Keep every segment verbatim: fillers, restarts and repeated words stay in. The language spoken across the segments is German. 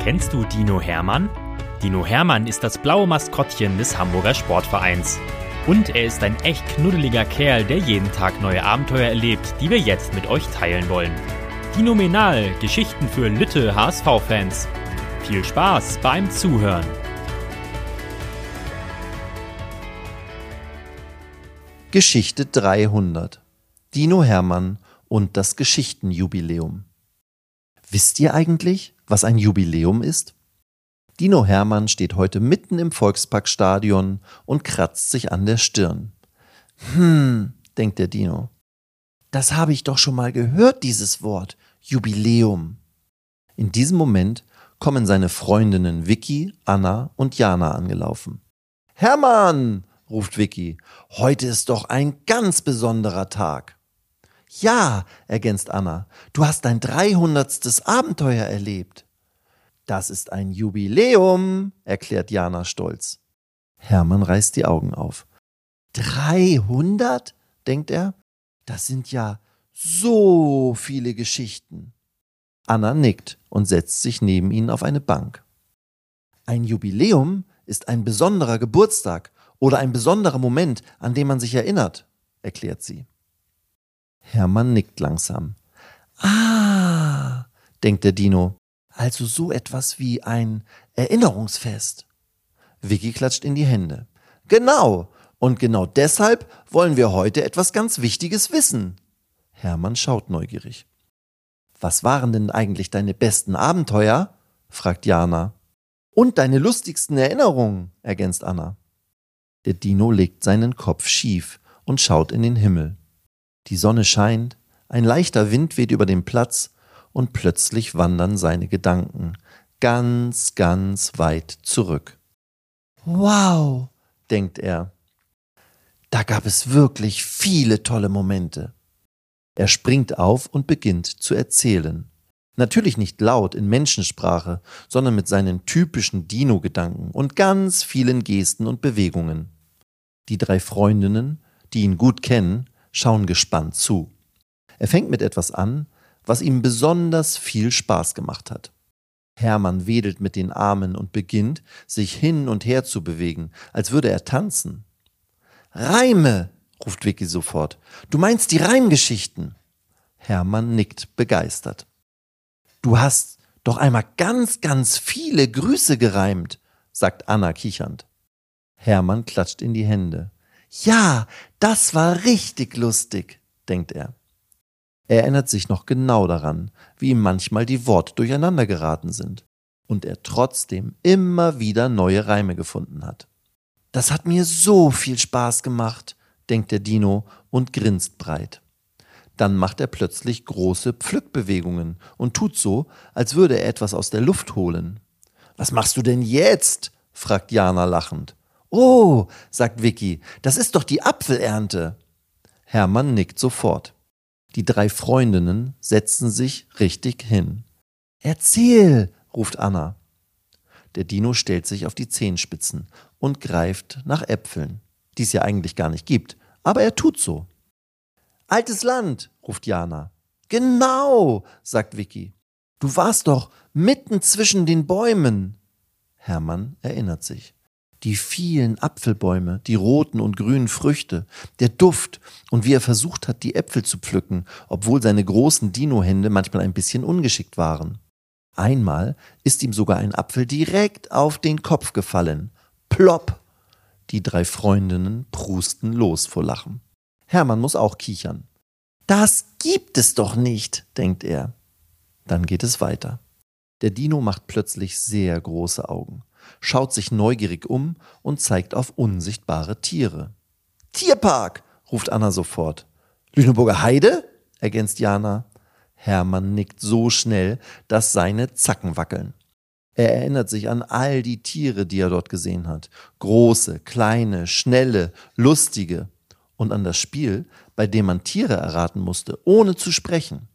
Kennst du Dino Hermann? Dino Hermann ist das blaue Maskottchen des Hamburger Sportvereins. Und er ist ein echt knuddeliger Kerl, der jeden Tag neue Abenteuer erlebt, die wir jetzt mit euch teilen wollen. Dinomenal, Geschichten für Lütte H S V-Fans. Viel Spaß beim Zuhören. Geschichte dreihundert. Dino Hermann und das Geschichtenjubiläum. Wisst ihr eigentlich, was ein Jubiläum ist? Dino Hermann steht heute mitten im Volksparkstadion und kratzt sich an der Stirn. Hm, denkt der Dino. Das habe ich doch schon mal gehört, dieses Wort. Jubiläum. In diesem Moment kommen seine Freundinnen Vicky, Anna und Jana angelaufen. Hermann, ruft Vicky, heute ist doch ein ganz besonderer Tag. Ja, ergänzt Anna, du hast dein dreihundertstes Abenteuer erlebt. Das ist ein Jubiläum, erklärt Jana stolz. Hermann reißt die Augen auf. dreihundert, denkt er, das sind ja so viele Geschichten. Anna nickt und setzt sich neben ihn auf eine Bank. Ein Jubiläum ist ein besonderer Geburtstag oder ein besonderer Moment, an den man sich erinnert, erklärt sie. Hermann nickt langsam. Ah, denkt der Dino, also so etwas wie ein Erinnerungsfest. Vicky klatscht in die Hände. Genau, und genau deshalb wollen wir heute etwas ganz Wichtiges wissen. Hermann schaut neugierig. Was waren denn eigentlich deine besten Abenteuer? Fragt Jana. Und deine lustigsten Erinnerungen, ergänzt Anna. Der Dino legt seinen Kopf schief und schaut in den Himmel. Die Sonne scheint, ein leichter Wind weht über den Platz und plötzlich wandern seine Gedanken ganz, ganz weit zurück. Wow, denkt er. Da gab es wirklich viele tolle Momente. Er springt auf und beginnt zu erzählen. Natürlich nicht laut in Menschensprache, sondern mit seinen typischen Dino-Gedanken und ganz vielen Gesten und Bewegungen. Die drei Freundinnen, die ihn gut kennen, schauen gespannt zu. Er fängt mit etwas an, was ihm besonders viel Spaß gemacht hat. Hermann wedelt mit den Armen und beginnt, sich hin und her zu bewegen, als würde er tanzen. Reime, ruft Vicky sofort. Du meinst die Reimgeschichten? Hermann nickt begeistert. Du hast doch einmal ganz, ganz viele Grüße gereimt, sagt Anna kichernd. Hermann klatscht in die Hände. Ja, das war richtig lustig, denkt er. Er erinnert sich noch genau daran, wie ihm manchmal die Worte durcheinander geraten sind und er trotzdem immer wieder neue Reime gefunden hat. Das hat mir so viel Spaß gemacht, denkt der Dino und grinst breit. Dann macht er plötzlich große Pflückbewegungen und tut so, als würde er etwas aus der Luft holen. Was machst du denn jetzt? Fragt Jana lachend. Oh, sagt Vicky, das ist doch die Apfelernte. Hermann nickt sofort. Die drei Freundinnen setzen sich richtig hin. Erzähl, ruft Anna. Der Dino stellt sich auf die Zehenspitzen und greift nach Äpfeln, die es ja eigentlich gar nicht gibt, aber er tut so. Altes Land, ruft Jana. Genau, sagt Vicky. Du warst doch mitten zwischen den Bäumen. Hermann erinnert sich. Die vielen Apfelbäume, die roten und grünen Früchte, der Duft und wie er versucht hat, die Äpfel zu pflücken, obwohl seine großen Dino-Hände manchmal ein bisschen ungeschickt waren. Einmal ist ihm sogar ein Apfel direkt auf den Kopf gefallen. Plopp! Die drei Freundinnen prusten los vor Lachen. Hermann muss auch kichern. Das gibt es doch nicht, denkt er. Dann geht es weiter. Der Dino macht plötzlich sehr große Augen, schaut sich neugierig um und zeigt auf unsichtbare Tiere. Tierpark, ruft Anna sofort. Lüneburger Heide, ergänzt Jana. Hermann nickt so schnell, dass seine Zacken wackeln. Er erinnert sich an all die Tiere, die er dort gesehen hat. Große, kleine, schnelle, lustige. Und an das Spiel, bei dem man Tiere erraten musste, ohne zu sprechen.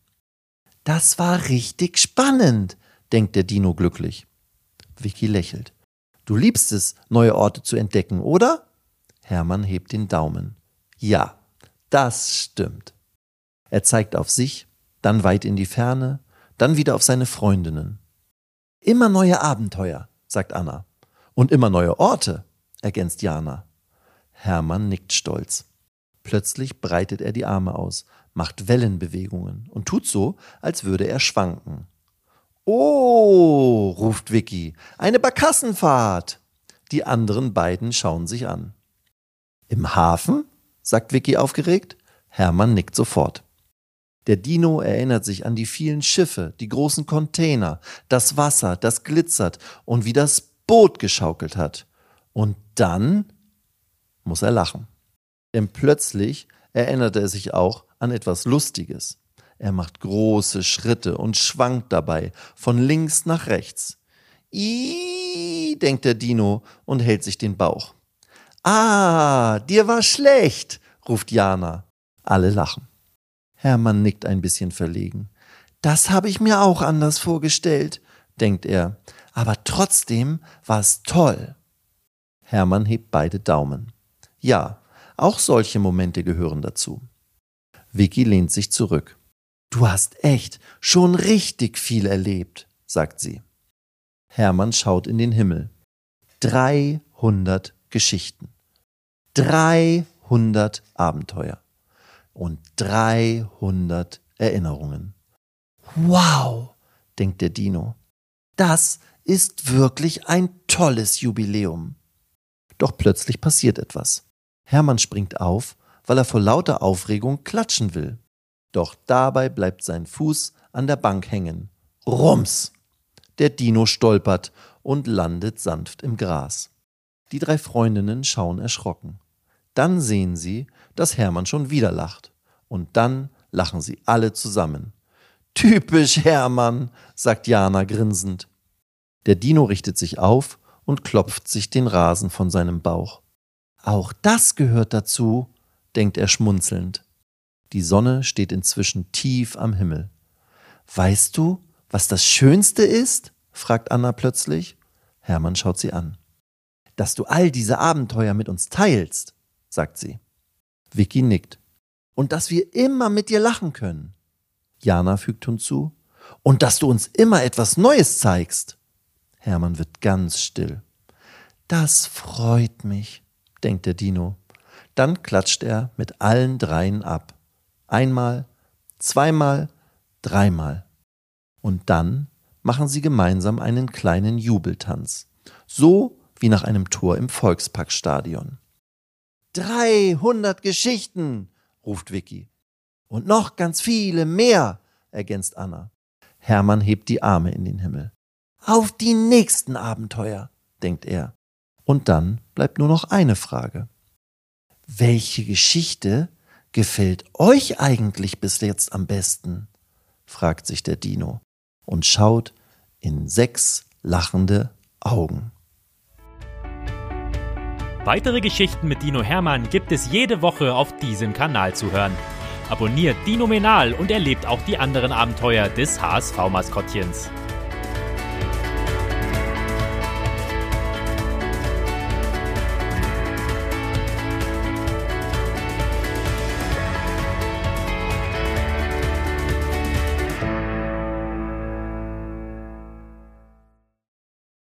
Das war richtig spannend, denkt der Dino glücklich. Vicky lächelt. Du liebst es, neue Orte zu entdecken, oder? Hermann hebt den Daumen. Ja, das stimmt. Er zeigt auf sich, dann weit in die Ferne, dann wieder auf seine Freundinnen. Immer neue Abenteuer, sagt Anna. Und immer neue Orte, ergänzt Jana. Hermann nickt stolz. Plötzlich breitet er die Arme aus, macht Wellenbewegungen und tut so, als würde er schwanken. Oh, ruft Vicky, eine Barkassenfahrt. Die anderen beiden schauen sich an. Im Hafen? Sagt Vicky aufgeregt. Hermann nickt sofort. Der Dino erinnert sich an die vielen Schiffe, die großen Container, das Wasser, das glitzert und wie das Boot geschaukelt hat. Und dann muss er lachen. Denn plötzlich erinnert er sich auch an etwas Lustiges. Er macht große Schritte und schwankt dabei von links nach rechts. Ih, denkt der Dino und hält sich den Bauch. Ah, dir war schlecht, ruft Jana. Alle lachen. Hermann nickt ein bisschen verlegen. Das habe ich mir auch anders vorgestellt, denkt er. Aber trotzdem war es toll. Hermann hebt beide Daumen. Ja, auch solche Momente gehören dazu. Vicky lehnt sich zurück. Du hast echt schon richtig viel erlebt, sagt sie. Hermann schaut in den Himmel. dreihundert Geschichten. dreihundert Abenteuer. Und dreihundert Erinnerungen. Wow, denkt der Dino. Das ist wirklich ein tolles Jubiläum. Doch plötzlich passiert etwas. Hermann springt auf, weil er vor lauter Aufregung klatschen will. Doch dabei bleibt sein Fuß an der Bank hängen. Rums! Der Dino stolpert und landet sanft im Gras. Die drei Freundinnen schauen erschrocken. Dann sehen sie, dass Hermann schon wieder lacht. Und dann lachen sie alle zusammen. Typisch Hermann, sagt Jana grinsend. Der Dino richtet sich auf und klopft sich den Rasen von seinem Bauch. Auch das gehört dazu, denkt er schmunzelnd. Die Sonne steht inzwischen tief am Himmel. Weißt du, was das Schönste ist? Fragt Anna plötzlich. Hermann schaut sie an. Dass du all diese Abenteuer mit uns teilst, sagt sie. Vicky nickt. Und dass wir immer mit dir lachen können. Jana fügt hinzu. Und dass du uns immer etwas Neues zeigst. Hermann wird ganz still. Das freut mich, denkt der Dino. Dann klatscht er mit allen dreien ab. Einmal, zweimal, dreimal. Und dann machen sie gemeinsam einen kleinen Jubeltanz. So wie nach einem Tor im Volksparkstadion. dreihundert Geschichten, ruft Vicky. Und noch ganz viele mehr, ergänzt Anna. Hermann hebt die Arme in den Himmel. Auf die nächsten Abenteuer, denkt er. Und dann bleibt nur noch eine Frage. Welche Geschichte gefällt euch eigentlich bis jetzt am besten? Fragt sich der Dino und schaut in sechs lachende Augen. Weitere Geschichten mit Dino Hermann gibt es jede Woche auf diesem Kanal zu hören. Abonniert Dinomenal und erlebt auch die anderen Abenteuer des H S V-Maskottchens.